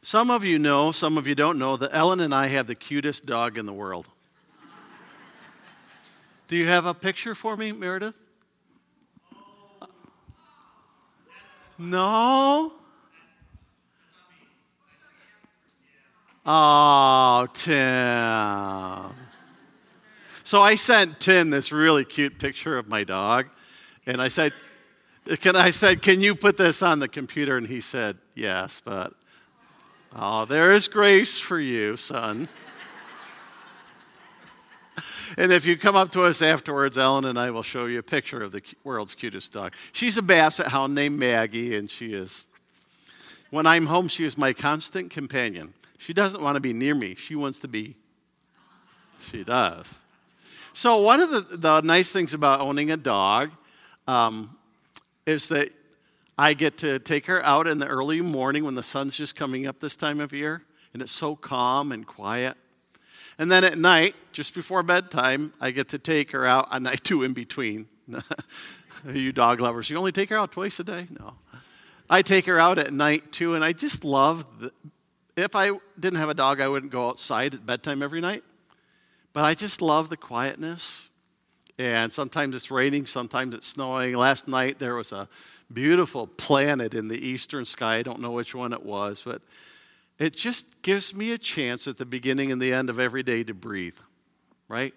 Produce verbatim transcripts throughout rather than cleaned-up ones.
Some of you know, some of you don't know, that Ellen and I have the cutest dog in the world. Do you have a picture for me, Meredith? No? Oh, Tim. So I sent Tim this really cute picture of my dog, and I said, "Can I said, can you put this on the computer?" And he said, "Yes, but oh, there is grace for you, son." And if you come up to us afterwards, Ellen and I will show you a picture of the world's cutest dog. She's a basset hound named Maggie, and she is, when I'm home, she is my constant companion. She doesn't want to be near me. She wants to be. She does. So one of the, the nice things about owning a dog um, is that I get to take her out in the early morning when the sun's just coming up this time of year, and it's so calm and quiet. And then at night, just before bedtime, I get to take her out, and I do in between. You dog lovers, you only take her out twice a day? No. I take her out at night, too, and I just love, the, if I didn't have a dog, I wouldn't go outside at bedtime every night. But I just love the quietness. And sometimes it's raining, sometimes it's snowing. Last night, there was a beautiful planet in the eastern sky. I don't know which one it was, but it just gives me a chance at the beginning and the end of every day to breathe, right?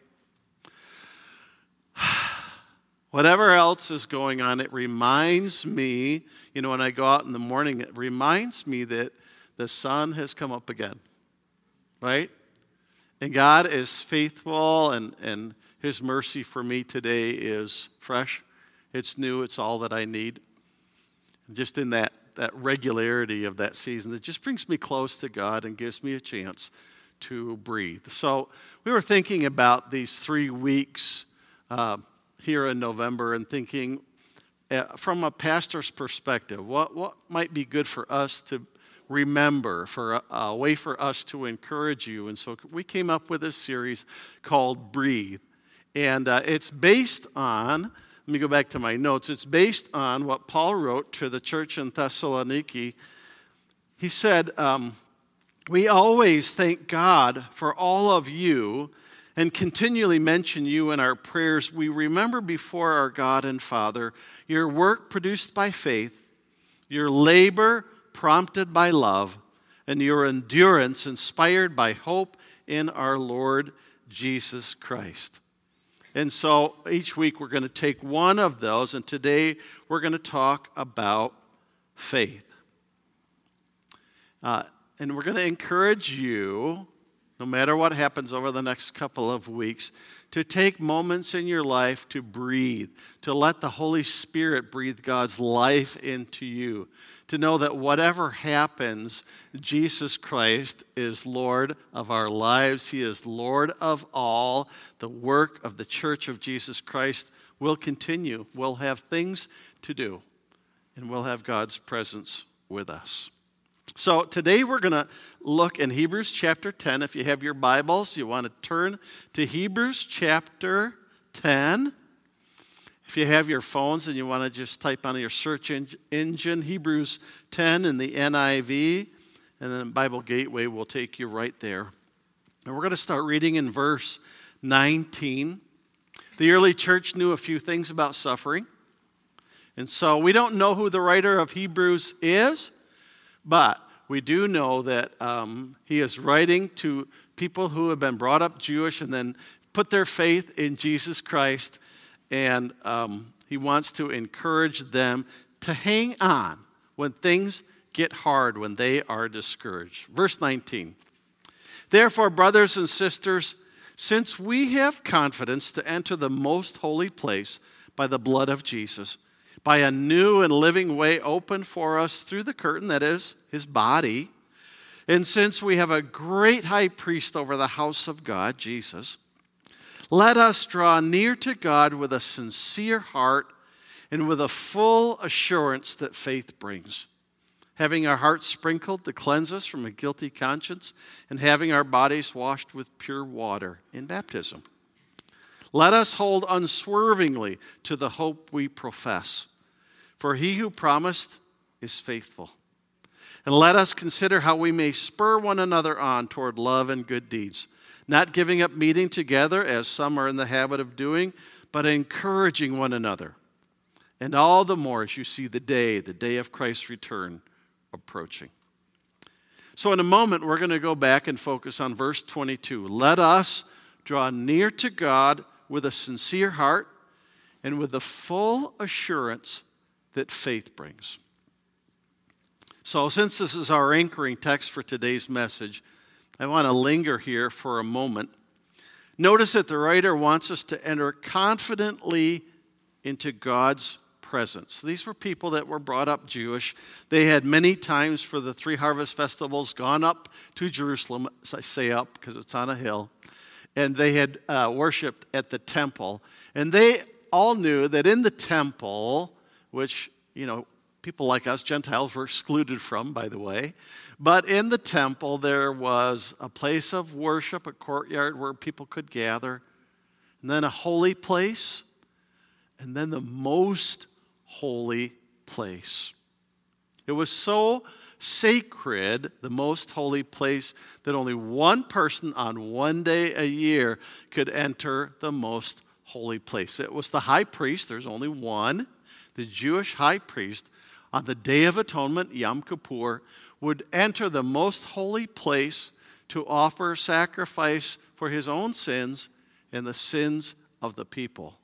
Whatever else is going on, it reminds me, you know, when I go out in the morning, it reminds me that the sun has come up again, right? And God is faithful, and, and His mercy for me today is fresh. It's new. It's all that I need. Just in that that regularity of that season, that just brings me close to God and gives me a chance to breathe. So we were thinking about these three weeks uh, here in November and thinking uh, from a pastor's perspective, what, what might be good for us to remember, for a, a way for us to encourage you. And so we came up with this series called Breathe. And uh, it's based on, let me go back to my notes. It's based on what Paul wrote to the church in Thessaloniki. He said, um, we always thank God for all of you and continually mention you in our prayers. We remember before our God and Father your work produced by faith, your labor prompted by love, and your endurance inspired by hope in our Lord Jesus Christ. And so each week we're going to take one of those, and today we're going to talk about faith. Uh, and we're going to encourage you, no matter what happens over the next couple of weeks, to take moments in your life to breathe, to let the Holy Spirit breathe God's life into you, to know that whatever happens, Jesus Christ is Lord of our lives. He is Lord of all. The work of the Church of Jesus Christ will continue. We'll have things to do, and we'll have God's presence with us. So today we're going to look in Hebrews chapter ten. If you have your Bibles, you want to turn to Hebrews chapter ten. If you have your phones and you want to just type on your search engine, Hebrews ten in the N I V, and then Bible Gateway will take you right there. And we're going to start reading in verse nineteen. The early church knew a few things about suffering. And so we don't know who the writer of Hebrews is, but we do know that um, he is writing to people who have been brought up Jewish and then put their faith in Jesus Christ. And um, he wants to encourage them to hang on when things get hard, when they are discouraged. Verse nineteen. Therefore, brothers and sisters, since we have confidence to enter the most holy place by the blood of Jesus, by a new and living way opened for us through the curtain, that is, his body, and since we have a great high priest over the house of God, Jesus, let us draw near to God with a sincere heart and with a full assurance that faith brings, having our hearts sprinkled to cleanse us from a guilty conscience, and having our bodies washed with pure water in baptism. Let us hold unswervingly to the hope we profess, for he who promised is faithful. And let us consider how we may spur one another on toward love and good deeds, not giving up meeting together as some are in the habit of doing, but encouraging one another. And all the more as you see the day, the day of Christ's return approaching. So in a moment, we're going to go back and focus on verse twenty-two. Let us draw near to God with a sincere heart and with the full assurance that faith brings. So since this is our anchoring text for today's message, I want to linger here for a moment. Notice that the writer wants us to enter confidently into God's presence. These were people that were brought up Jewish. They had many times for the three harvest festivals gone up to Jerusalem. I say up because it's on a hill. And they had uh, worshiped at the temple. And they all knew that in the temple, which, you know, people like us, Gentiles, were excluded from, by the way. But in the temple, there was a place of worship, a courtyard where people could gather, and then a holy place, and then the most holy place. It was so sacred, the most holy place, that only one person on one day a year could enter the most holy place. It was the high priest. There's only one. The Jewish high priest, on the Day of Atonement, Yom Kippur, would enter the most holy place to offer sacrifice for his own sins and the sins of the people.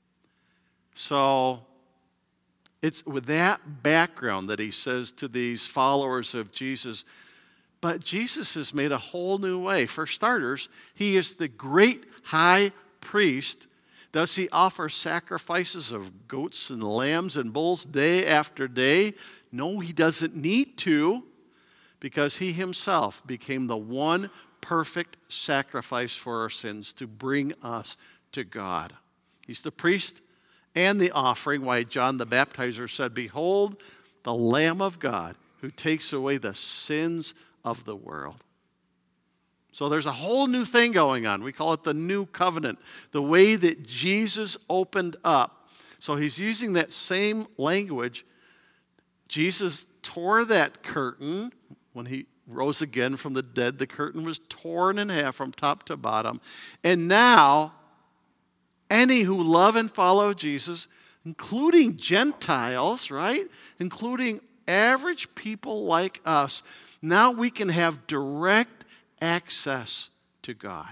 So it's with that background that he says to these followers of Jesus, but Jesus has made a whole new way. For starters, he is the great high priest. Does he offer sacrifices of goats and lambs and bulls day after day? No, he doesn't need to, because he himself became the one perfect sacrifice for our sins to bring us to God. He's the priest and the offering, why John the Baptizer said, "Behold, the Lamb of God who takes away the sins of the world." So there's a whole new thing going on. We call it the new covenant, the way that Jesus opened up. So he's using that same language. Jesus tore that curtain when he rose again from the dead. The curtain was torn in half from top to bottom. And now, any who love and follow Jesus, including Gentiles, right? Including average people like us, now we can have direct access to God.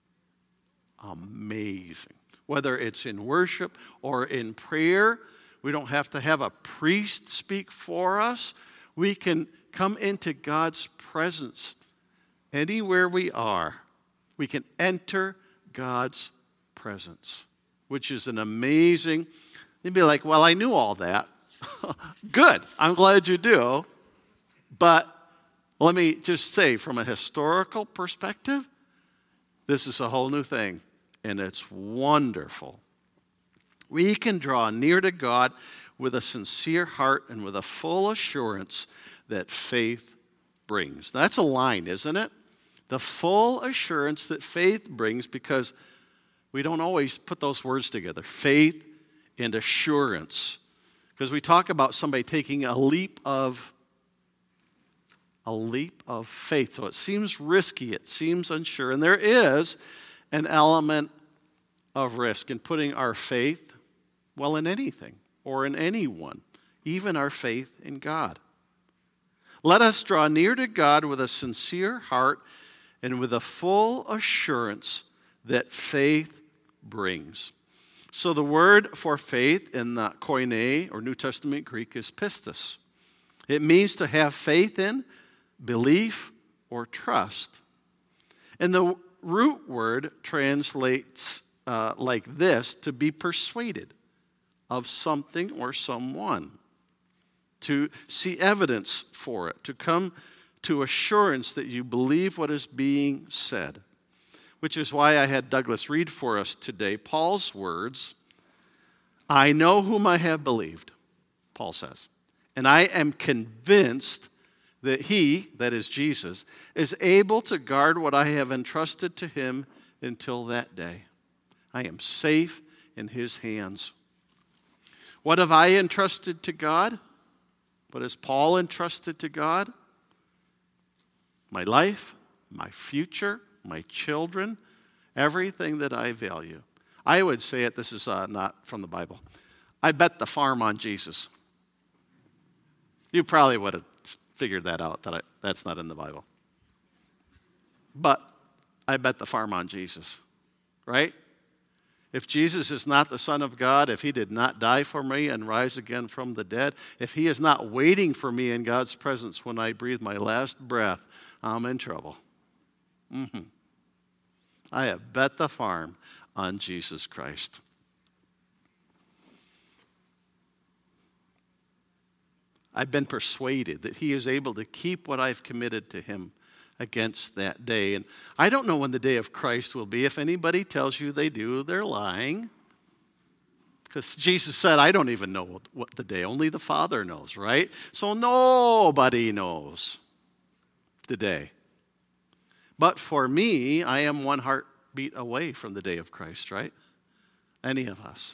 Amazing. Whether it's in worship or in prayer, we don't have to have a priest speak for us. We can come into God's presence anywhere we are. We can enter God's presence, which is an amazing. You'd be like, well, I knew all that. Good. I'm glad you do. But let me just say, from a historical perspective, this is a whole new thing, and it's wonderful. We can draw near to God with a sincere heart and with a full assurance that faith brings. That's a line, isn't it? The full assurance that faith brings, because we don't always put those words together, faith and assurance. Because we talk about somebody taking a leap of A leap of faith. So it seems risky, it seems unsure. And there is an element of risk in putting our faith, well, in anything or in anyone, even our faith in God. Let us draw near to God with a sincere heart and with a full assurance that faith brings. So the word for faith in the Koine, or New Testament Greek, is pistis. It means to have faith in, belief, or trust. And the root word translates uh, like this: to be persuaded of something or someone, to see evidence for it, to come to assurance that you believe what is being said. Which is why I had Douglas read for us today Paul's words, "I know whom I have believed," Paul says, "and I am convinced that he," that is Jesus, "is able to guard what I have entrusted to him until that day. I am safe in his hands." What have I entrusted to God? What has Paul entrusted to God? my life, my future, my children, everything that I value. I would say it, this is uh, not from the Bible. I bet the farm on Jesus. You probably would have figured that out, that I, that's not in the Bible. But I bet the farm on Jesus, right? If Jesus is not the Son of God, if he did not die for me and rise again from the dead, if he is not waiting for me in God's presence when I breathe my last breath, I'm in trouble. Mm-hmm. I have bet the farm on Jesus Christ. I've been persuaded that he is able to keep what I've committed to him against that day. And I don't know when the day of Christ will be. If anybody tells you they do, they're lying. Because Jesus said, I don't even know what the day, only the Father knows, right? So nobody knows the day. But for me, I am one heartbeat away from the day of Christ, right? Any of us.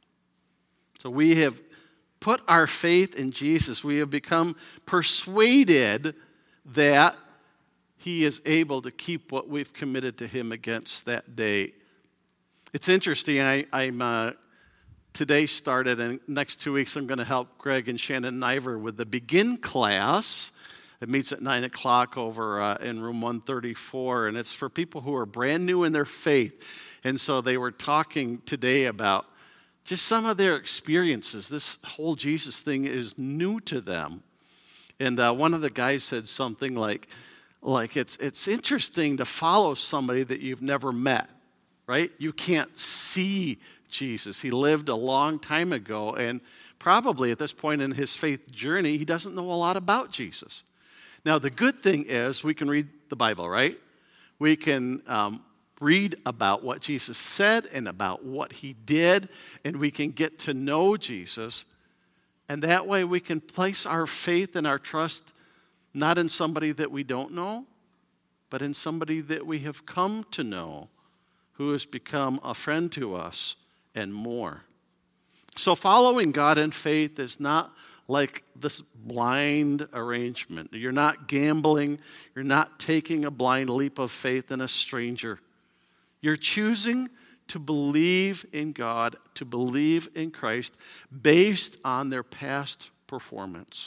So we have put our faith in Jesus. We have become persuaded that he is able to keep what we've committed to him against that day. It's interesting. I, I'm uh, today started, and next two weeks I'm going to help Greg and Shannon Niver with the Begin class. It meets at nine o'clock over uh, in room one thirty-four, and it's for people who are brand new in their faith. And so they were talking today about just some of their experiences. This whole Jesus thing is new to them. And uh, one of the guys said something like, like it's it's interesting to follow somebody that you've never met, right? You can't see Jesus. He lived a long time ago, and probably at this point in his faith journey, he doesn't know a lot about Jesus. Now, the good thing is we can read the Bible, right? We can um, read about what Jesus said and about what he did, and we can get to know Jesus. And that way we can place our faith and our trust not in somebody that we don't know, but in somebody that we have come to know, who has become a friend to us and more. So following God in faith is not like this blind arrangement. You're not gambling. You're not taking a blind leap of faith in a stranger. You're choosing to believe in God, to believe in Christ, based on their past performance.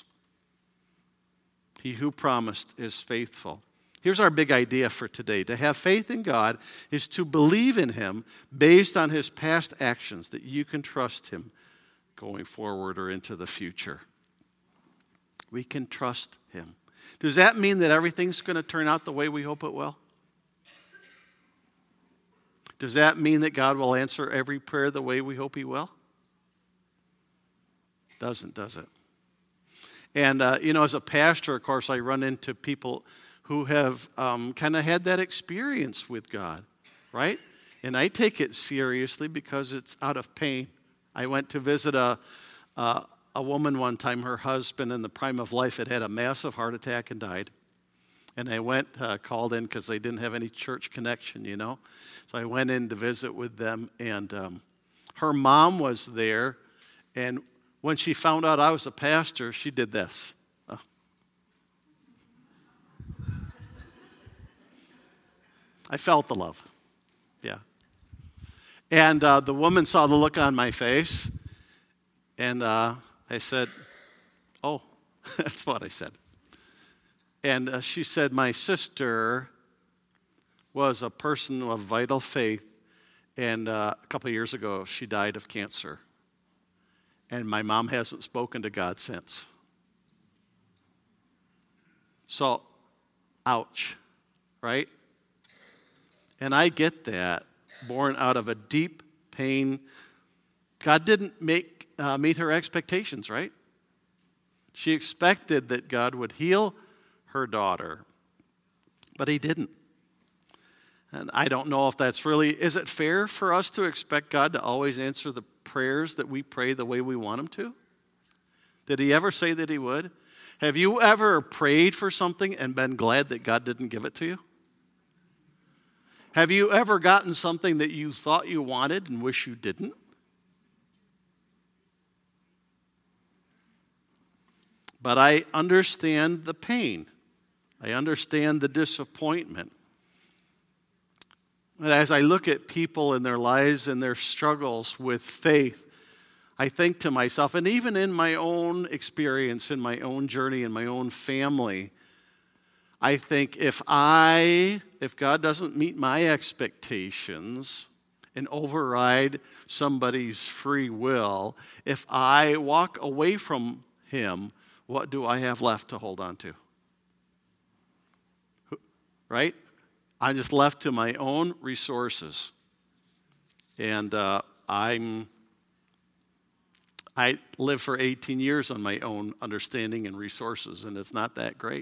He who promised is faithful. Here's our big idea for today. To have faith in God is to believe in him based on his past actions, that you can trust him going forward or into the future. We can trust him. Does that mean that everything's going to turn out the way we hope it will? Does that mean that God will answer every prayer the way we hope he will? Doesn't, does it? And, uh, you know, as a pastor, of course, I run into people who have um, kind of had that experience with God, right? And I take it seriously because it's out of pain. I went to visit a, uh, a woman one time. Her husband, in the prime of life, had had a massive heart attack and died. And I went, uh, called in because they didn't have any church connection, you know. So I went in to visit with them, and um, her mom was there, and when she found out I was a pastor, she did this. Oh. I felt the love. Yeah. And uh, the woman saw the look on my face, and uh, I said, oh, that's what I said. And uh, she said, my sister was a person of vital faith, and uh, a couple of years ago, she died of cancer. And my mom hasn't spoken to God since. So, ouch, right? And I get that, born out of a deep pain. God didn't make uh, meet her expectations, right? She expected that God would heal her daughter, but he didn't. And I don't know if that's really, is it fair for us to expect God to always answer the prayers that we pray the way we want him to? Did he ever say that he would? Have you ever prayed for something and been glad that God didn't give it to you? Have you ever gotten something that you thought you wanted and wish you didn't? But I understand the pain I understand the disappointment. But as I look at people in their lives and their struggles with faith, I think to myself, and even in my own experience, in my own journey, in my own family, I think if I, if God doesn't meet my expectations and override somebody's free will, if I walk away from Him, what do I have left to hold on to? Right? I'm just left to my own resources. And uh, I'm, I lived for eighteen years on my own understanding and resources, and it's not that great.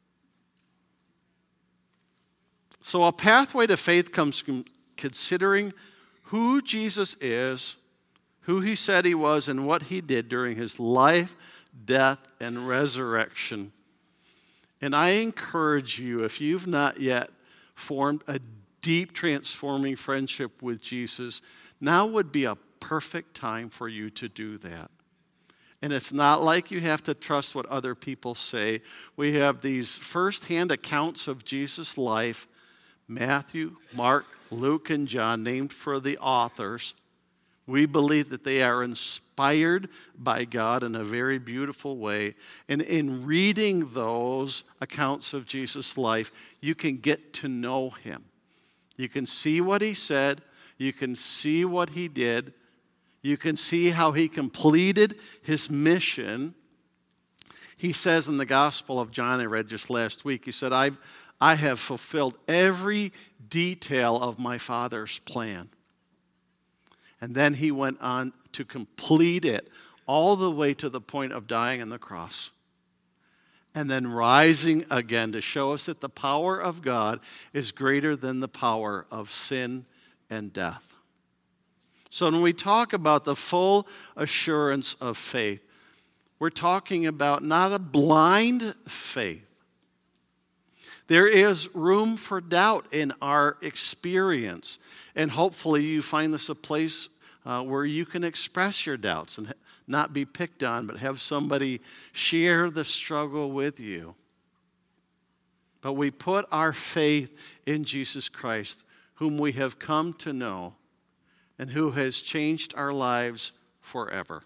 So a pathway to faith comes from considering who Jesus is, who He said He was, and what He did during His life, death, and resurrection. And I encourage you, if you've not yet formed a deep, transforming friendship with Jesus, now would be a perfect time for you to do that. And it's not like you have to trust what other people say. We have these first-hand accounts of Jesus' life, Matthew, Mark, Luke, and John, named for the authors. We believe that they are inspired by God in a very beautiful way. And in reading those accounts of Jesus' life, you can get to know Him. You can see what He said. You can see what He did. You can see how He completed His mission. He says in the Gospel of John, I read just last week, He said, I've, I have fulfilled every detail of my Father's plan. And then He went on to complete it all the way to the point of dying on the cross. And then rising again to show us that the power of God is greater than the power of sin and death. So when we talk about the full assurance of faith, we're talking about not a blind faith. There is room for doubt in our experience. And hopefully you find this a place uh, where you can express your doubts and not be picked on, but have somebody share the struggle with you. But we put our faith in Jesus Christ, whom we have come to know and who has changed our lives forever.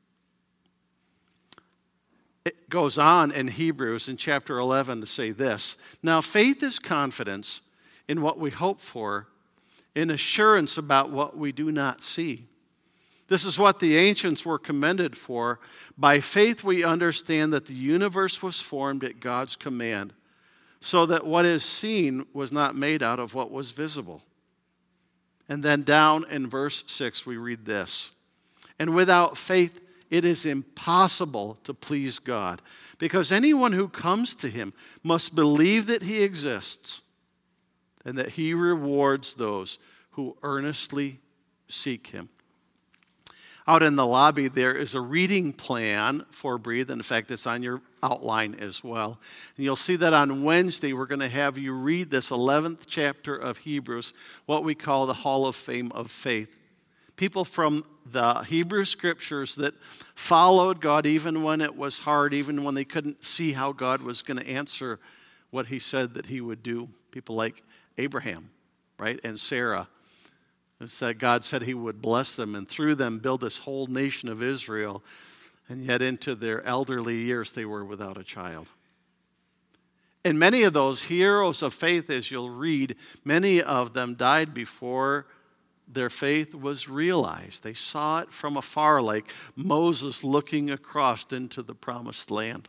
It goes on in Hebrews in chapter eleven to say this. Now faith is confidence in what we hope for, in assurance about what we do not see. This is what the ancients were commended for. By faith we understand that the universe was formed at God's command, so that what is seen was not made out of what was visible. And then down in verse six we read this. And without faith it is impossible to please God, because anyone who comes to Him must believe that He exists and that He rewards those who earnestly seek Him. Out in the lobby, there is a reading plan for Breathe. In fact, it's on your outline as well. And you'll see that on Wednesday, we're going to have you read this eleventh chapter of Hebrews, what we call the Hall of Fame of Faith. People from the Hebrew Scriptures that followed God even when it was hard, even when they couldn't see how God was going to answer what He said that He would do. People like Abraham, right, and Sarah. Said God said He would bless them and through them build this whole nation of Israel. And yet into their elderly years they were without a child. And many of those heroes of faith, as you'll read, many of them died before their faith was realized. They saw it from afar, like Moses looking across into the promised land.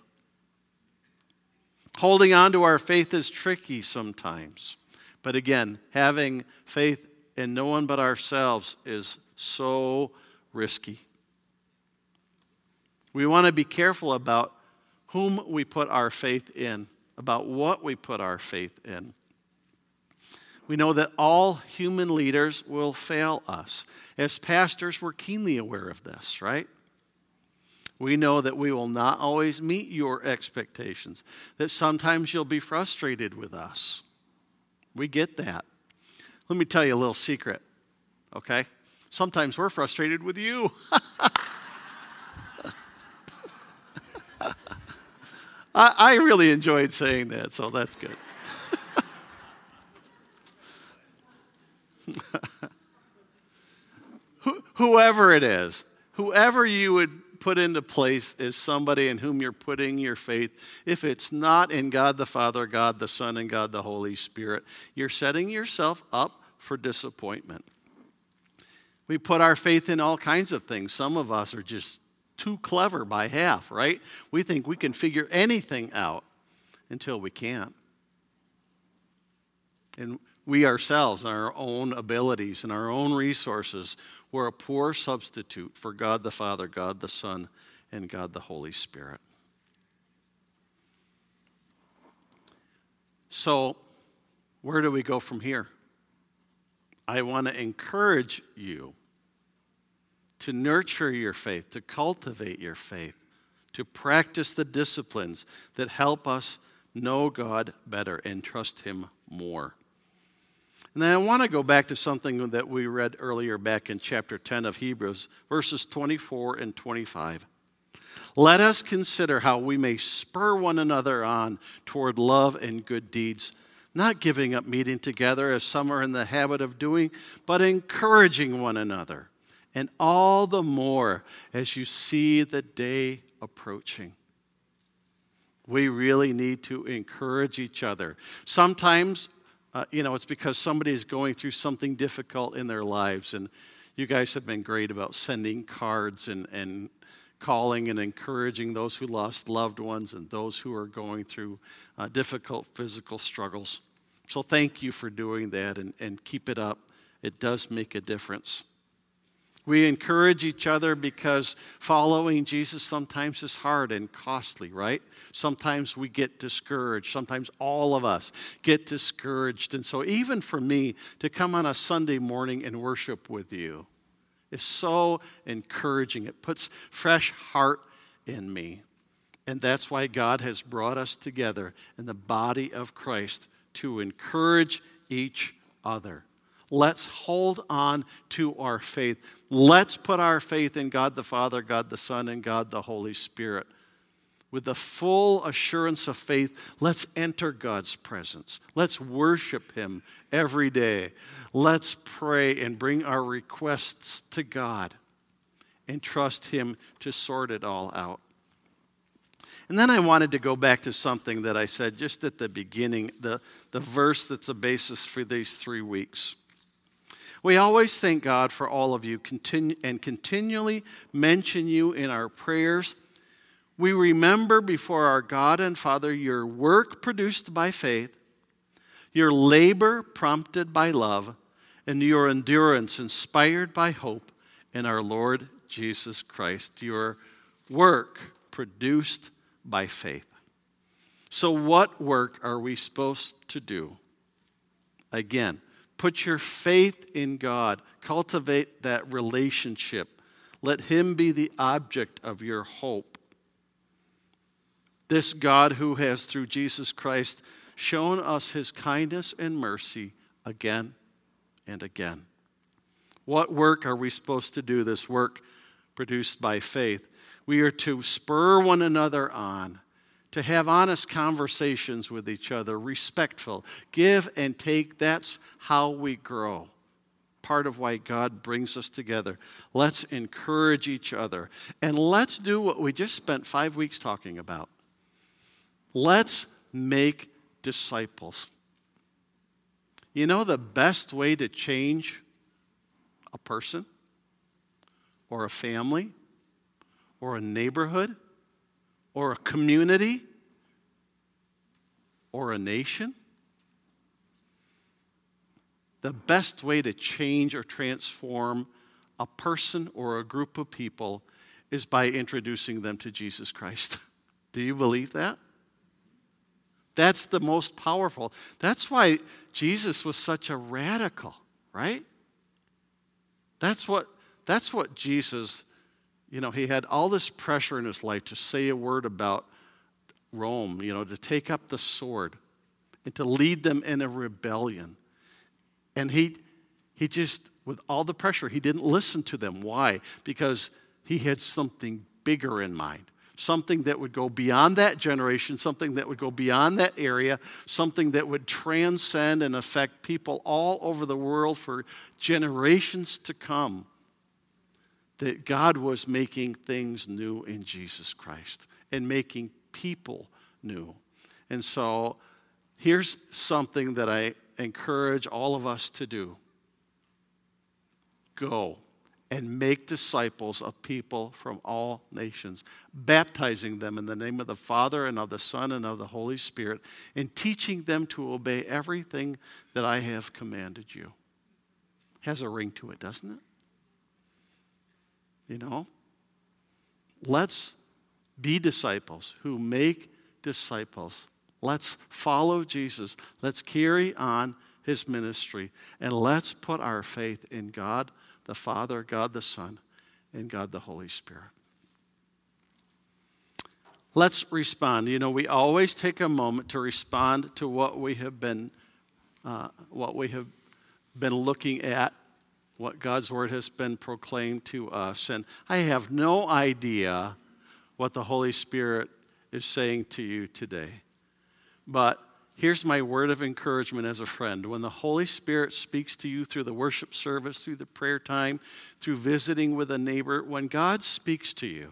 Holding on to our faith is tricky sometimes. But again, having faith in no one but ourselves is so risky. We want to be careful about whom we put our faith in, about what we put our faith in. We know that all human leaders will fail us. As pastors, we're keenly aware of this, right? We know that we will not always meet your expectations, that sometimes you'll be frustrated with us. We get that. Let me tell you a little secret, okay? Sometimes we're frustrated with you. I, I really enjoyed saying that, so that's good. Whoever it is, whoever you would put into place is somebody in whom you're putting your faith. If it's not in God the Father, God the Son, and God the Holy Spirit, you're setting yourself up for disappointment. We put our faith in all kinds of things. Some of us are just too clever by half, right? We think we can figure anything out until we can't. And we ourselves, and our own abilities and our own resources, we're a poor substitute for God the Father, God the Son, and God the Holy Spirit. So, where do we go from here? I want to encourage you to nurture your faith, to cultivate your faith, to practice the disciplines that help us know God better and trust Him more. And then I want to go back to something that we read earlier back in chapter ten of Hebrews, verses twenty-four and twenty-five. Let us consider how we may spur one another on toward love and good deeds, not giving up meeting together as some are in the habit of doing, but encouraging one another, and all the more as you see the day approaching. We really need to encourage each other. Sometimes Uh, you know, it's because somebody is going through something difficult in their lives. And you guys have been great about sending cards and, and calling and encouraging those who lost loved ones and those who are going through uh, difficult physical struggles. So thank you for doing that, and, and keep it up. It does make a difference. We encourage each other because following Jesus sometimes is hard and costly, right? Sometimes we get discouraged. Sometimes all of us get discouraged. And so even for me to come on a Sunday morning and worship with you is so encouraging. It puts fresh heart in me. And that's why God has brought us together in the body of Christ to encourage each other. Let's hold on to our faith. Let's put our faith in God the Father, God the Son, and God the Holy Spirit. With the full assurance of faith, let's enter God's presence. Let's worship Him every day. Let's pray and bring our requests to God and trust Him to sort it all out. And then I wanted to go back to something that I said just at the beginning, the, the verse that's a basis for these three weeks. We always thank God for all of you continue, and continually mention you in our prayers. We remember before our God and Father your work produced by faith, your labor prompted by love, and your endurance inspired by hope in our Lord Jesus Christ. Your work produced by faith. So what work are we supposed to do? Again, put your faith in God. Cultivate that relationship. Let Him be the object of your hope. This God who has, through Jesus Christ, shown us His kindness and mercy again and again. What work are we supposed to do? This work produced by faith. We are to spur one another on, to have honest conversations with each other, respectful, give and take. That's how we grow. Part of why God brings us together. Let's encourage each other. And let's do what we just spent five weeks talking about. Let's make disciples. You know the best way to change a person or a family or a neighborhood or a community or a nation? The best way to change or transform a person or a group of people is by introducing them to Jesus Christ. Do you believe that? That's the most powerful. That's why Jesus was such a radical, right? That's what, that's what Jesus, you know, he had all this pressure in his life to say a word about Rome, you know, to take up the sword and to lead them in a rebellion. And he, he just, with all the pressure, he didn't listen to them. Why? Because he had something bigger in mind. something that would go beyond that generation, something that would go beyond that area, something that would transcend and affect people all over the world for generations to come. That God was making things new in Jesus Christ and making people new. And so here's something that I encourage all of us to do. Go and make disciples of people from all nations, baptizing them in the name of the Father and of the Son and of the Holy Spirit, and teaching them to obey everything that I have commanded you. Has a ring to it, doesn't it? You know? Let's be disciples who make disciples. Let's follow Jesus. Let's carry on his ministry. And let's put our faith in God the Father, God the Son, and God the Holy Spirit. Let's respond. You know, we always take a moment to respond to what we have been, uh, what we have been looking at, what God's word has been proclaimed to us. And I have no idea what the Holy Spirit is saying to you today. But here's my word of encouragement as a friend. When the Holy Spirit speaks to you through the worship service, through the prayer time, through visiting with a neighbor, when God speaks to you,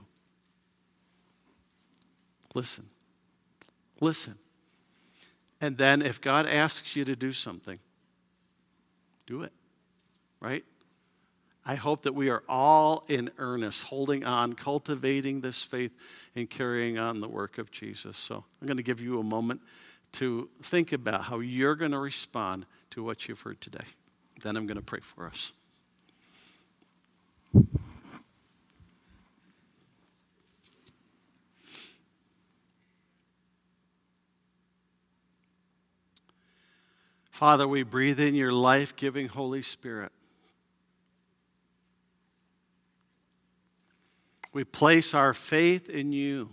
listen. Listen. And then if God asks you to do something, do it. Right? I hope that we are all in earnest, holding on, cultivating this faith, and carrying on the work of Jesus. So I'm going to give you a moment to think about how you're going to respond to what you've heard today. Then I'm going to pray for us. Father, we breathe in your life-giving Holy Spirit. We place our faith in you.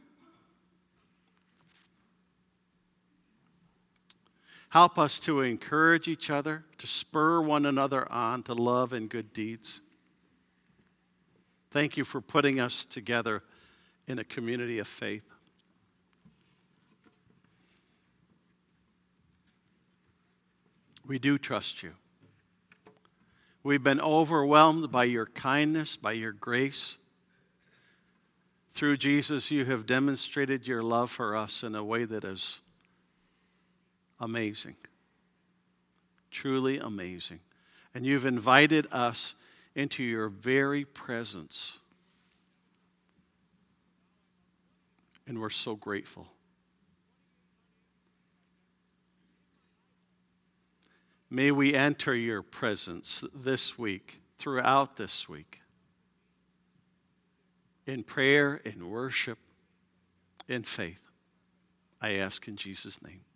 Help us to encourage each other, to spur one another on to love and good deeds. Thank you for putting us together in a community of faith. We do trust you. We've been overwhelmed by your kindness, by your grace. Through Jesus, you have demonstrated your love for us in a way that is amazing, truly amazing. And you've invited us into your very presence. And we're so grateful. May we enter your presence this week, throughout this week, in prayer, in worship, in faith. I ask in Jesus' name.